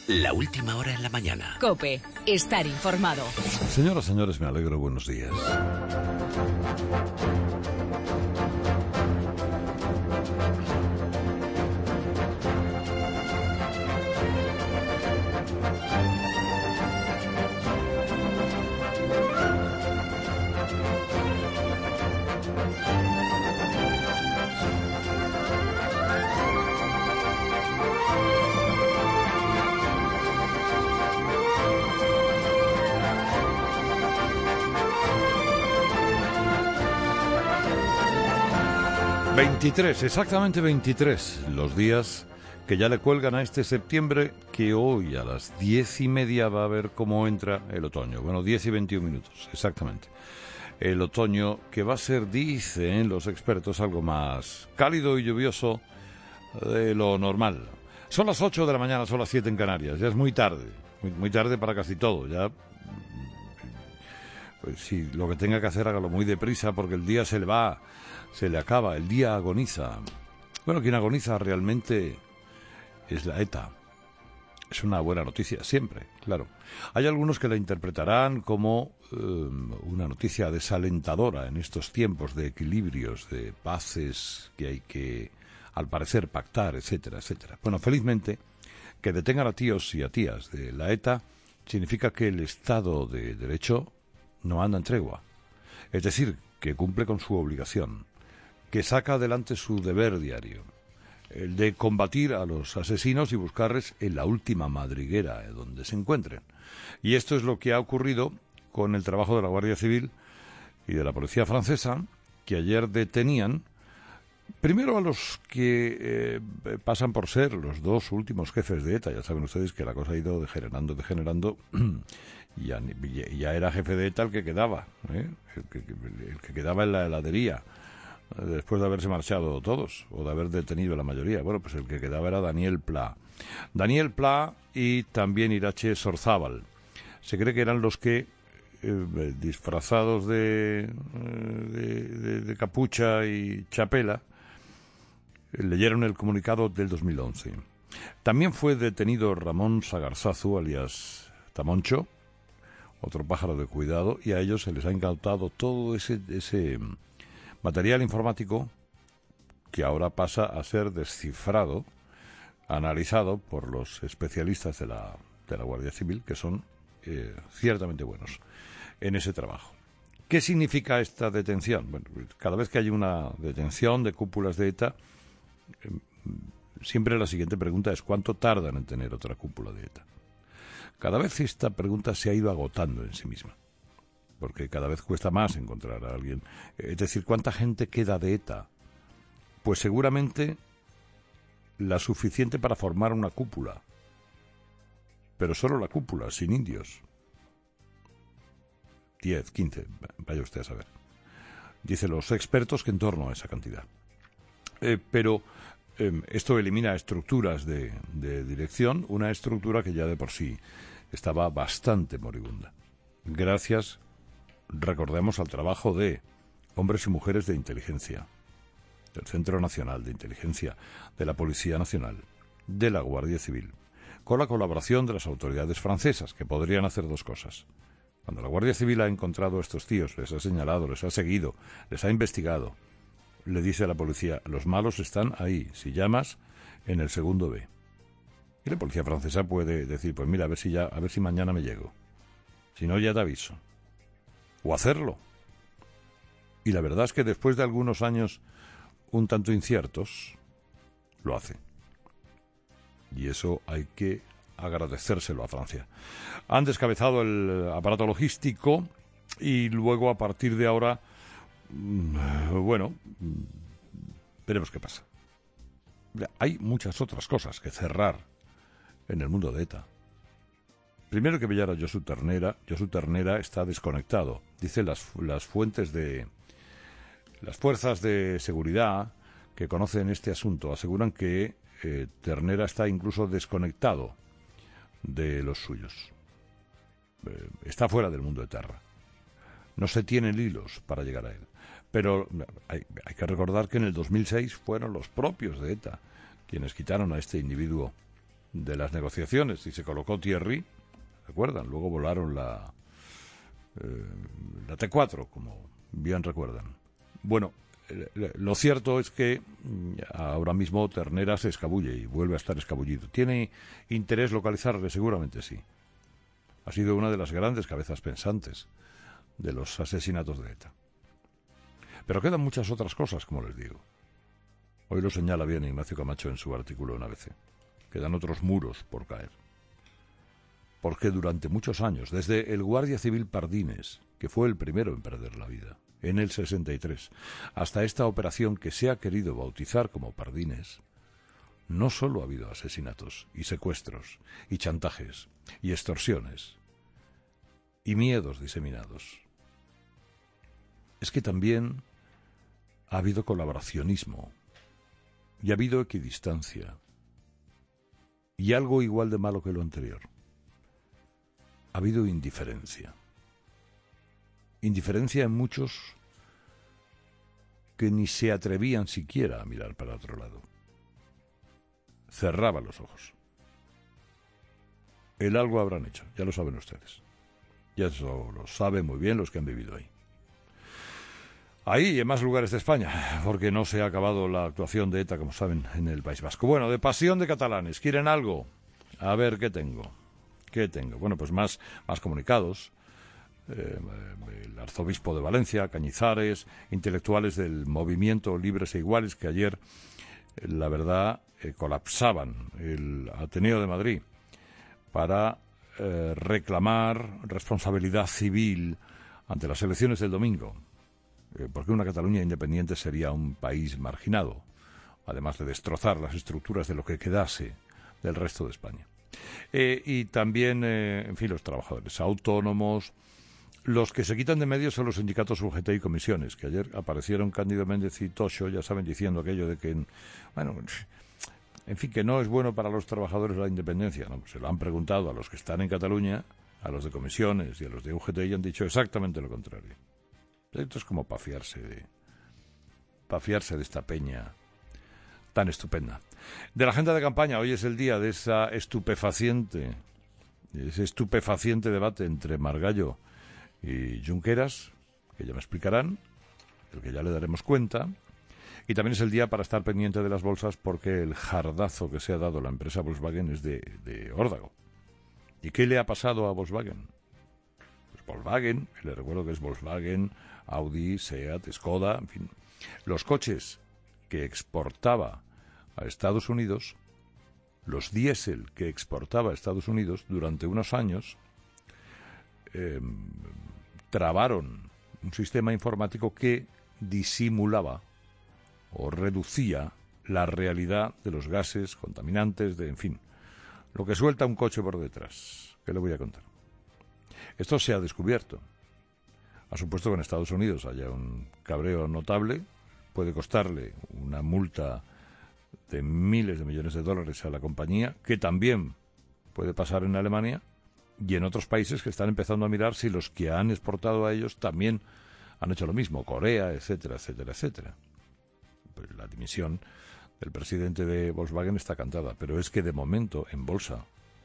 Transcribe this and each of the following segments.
La última hora en la mañana. COPE. Estar informado. Señoras, señores, me alegro. Buenos días. Exactamente 23, los días que ya le cuelgan a este septiembre, que hoy a las 10:30 va a ver cómo entra el otoño. Bueno, 10:21, exactamente. El otoño que va a ser, dicen los expertos, algo más cálido y lluvioso de lo normal. Son las 8 de la mañana, son las 7 en Canarias, ya es muy tarde, muy tarde para casi todo, ya. Pues sí, lo que tenga que hacer hágalo muy deprisa porque el día se le va, se le acaba, el día agoniza. Bueno, quien agoniza realmente es la ETA. Es una buena noticia, siempre, claro. Hay algunos que la interpretarán como una noticia desalentadora en estos tiempos de equilibrios, de paces que hay que, al parecer, pactar, etcétera, etcétera. Bueno, felizmente, que detengan a tíos y a tías de la ETA significa que el Estado de Derecho no anda en tregua. Es decir, que cumple con su obligación, que saca adelante su deber diario, el de combatir a los asesinos y buscarles en la última madriguera donde se encuentren. Y esto es lo que ha ocurrido con el trabajo de la Guardia Civil y de la Policía Francesa, que ayer detenían primero a los que pasan por ser los dos últimos jefes de ETA. Ya saben ustedes que la cosa ha ido degenerando. Ya era jefe de ETA el que quedaba, el que quedaba en la heladería, después de haberse marchado todos, o de haber detenido la mayoría. Bueno, pues el que quedaba era Daniel Pla y también Irache Sorzábal. Se cree que eran los que, disfrazados de capucha y chapela, leyeron el comunicado del 2011. También fue detenido Ramón Sagarzazu, alias Tamoncho, otro pájaro de cuidado, y a ellos se les ha incautado todo ese material informático que ahora pasa a ser descifrado, analizado por los especialistas de la Guardia Civil, que son ciertamente buenos en ese trabajo. ¿Qué significa esta detención? Bueno, cada vez que hay una detención de cúpulas de ETA, siempre la siguiente pregunta es ¿cuánto tardan en tener otra cúpula de ETA? Cada vez esta pregunta se ha ido agotando en sí misma, porque cada vez cuesta más encontrar a alguien. Es decir, ¿cuánta gente queda de ETA? Pues seguramente la suficiente para formar una cúpula, pero solo la cúpula, sin indios. 10, 15, vaya usted a saber. Dicen los expertos que en torno a esa cantidad. Pero esto elimina estructuras de dirección, una estructura que ya de por sí estaba bastante moribunda. Gracias, recordemos, al trabajo de hombres y mujeres de inteligencia, del Centro Nacional de Inteligencia, de la Policía Nacional, de la Guardia Civil, con la colaboración de las autoridades francesas, que podrían hacer dos cosas. Cuando la Guardia Civil ha encontrado a estos tíos, les ha señalado, les ha seguido, les ha investigado, le dice a la policía, los malos están ahí, si llamas, en el segundo B. Y la policía francesa puede decir, pues mira, a ver si mañana me llego. Si no, ya te aviso. O hacerlo. Y la verdad es que después de algunos años un tanto inciertos, lo hace. Y eso hay que agradecérselo a Francia. Han descabezado el aparato logístico y luego, a partir de ahora, bueno, veremos qué pasa. Hay muchas otras cosas que cerrar en el mundo de ETA. Primero hay que pillar a Josu Ternera. Josu Ternera está desconectado. Dicen las fuentes de las fuerzas de seguridad que conocen este asunto, aseguran que Ternera está incluso desconectado de los suyos. Está fuera del mundo de Terra. No se tienen hilos para llegar a él. Pero hay que recordar que en el 2006 fueron los propios de ETA quienes quitaron a este individuo de las negociaciones y se colocó Thierry, ¿recuerdan? Luego volaron la T4, como bien recuerdan. Bueno, lo cierto es que ahora mismo Ternera se escabulle y vuelve a estar escabullido. ¿Tiene interés localizarle? Seguramente sí. Ha sido una de las grandes cabezas pensantes de los asesinatos de ETA. Pero quedan muchas otras cosas, como les digo. Hoy lo señala bien Ignacio Camacho en su artículo en ABC. Quedan otros muros por caer. Porque durante muchos años, desde el guardia civil Pardines, que fue el primero en perder la vida, en el 63, hasta esta operación que se ha querido bautizar como Pardines, no solo ha habido asesinatos y secuestros y chantajes y extorsiones y miedos diseminados. Es que también ha habido colaboracionismo y ha habido equidistancia y algo igual de malo que lo anterior. Ha habido indiferencia. Indiferencia en muchos que ni se atrevían siquiera a mirar para otro lado. Cerraban los ojos. El algo habrán hecho, ya lo saben ustedes. Ya eso lo saben muy bien los que han vivido ahí. Ahí y en más lugares de España, porque no se ha acabado la actuación de ETA, como saben, en el País Vasco. Bueno, de pasión de catalanes, ¿quieren algo? A ver, ¿qué tengo? Bueno, pues más comunicados. El arzobispo de Valencia, Cañizares, intelectuales del movimiento Libres e Iguales, que ayer, la verdad, colapsaban el Ateneo de Madrid para reclamar responsabilidad civil ante las elecciones del domingo, porque una Cataluña independiente sería un país marginado, además de destrozar las estructuras de lo que quedase del resto de España. Y también, en fin, los trabajadores autónomos. Los que se quitan de medio son los sindicatos UGT y comisiones, que ayer aparecieron Cándido Méndez y Toxo, ya saben, diciendo aquello de que, bueno, en fin, que no es bueno para los trabajadores la independencia. No, se lo han preguntado a los que están en Cataluña, a los de comisiones y a los de UGT, y han dicho exactamente lo contrario. Esto es como pafiarse de esta peña tan estupenda. De la agenda de campaña, hoy es el día de ese estupefaciente debate entre Margallo y Junqueras, que ya me explicarán, del que ya le daremos cuenta. Y también es el día para estar pendiente de las bolsas, porque el jardazo que se ha dado la empresa Volkswagen es de órdago. ¿Y qué le ha pasado a Volkswagen? Pues Volkswagen, le recuerdo que es Volkswagen, Audi, Seat, Skoda, en fin, los coches que exportaba a Estados Unidos, los diésel que exportaba a Estados Unidos durante unos años, trabaron un sistema informático que disimulaba o reducía la realidad de los gases contaminantes, en fin, lo que suelta un coche por detrás. ¿Qué le voy a contar? Esto se ha descubierto. Ha supuesto que en Estados Unidos haya un cabreo notable, puede costarle una multa de miles de millones de dólares a la compañía, que también puede pasar en Alemania y en otros países que están empezando a mirar si los que han exportado a ellos también han hecho lo mismo, Corea, etcétera, etcétera, etcétera. Pues la dimisión del presidente de Volkswagen está cantada, pero es que de momento en bolsa,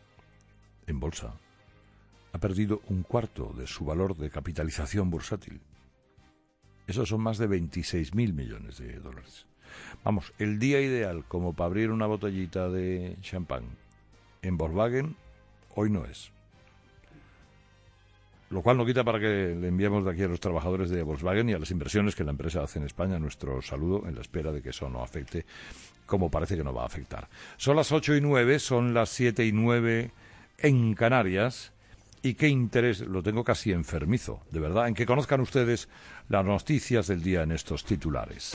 ha perdido un cuarto de su valor de capitalización bursátil. Esos son más de 26.000 millones de dólares. Vamos, el día ideal como para abrir una botellita de champán en Volkswagen hoy no es. Lo cual no quita para que le enviemos de aquí a los trabajadores de Volkswagen y a las inversiones que la empresa hace en España nuestro saludo, en la espera de que eso no afecte, como parece que no va a afectar. Son las 8:09, son las 7:09 en Canarias. Y qué interés, lo tengo casi enfermizo, de verdad, en que conozcan ustedes las noticias del día en estos titulares.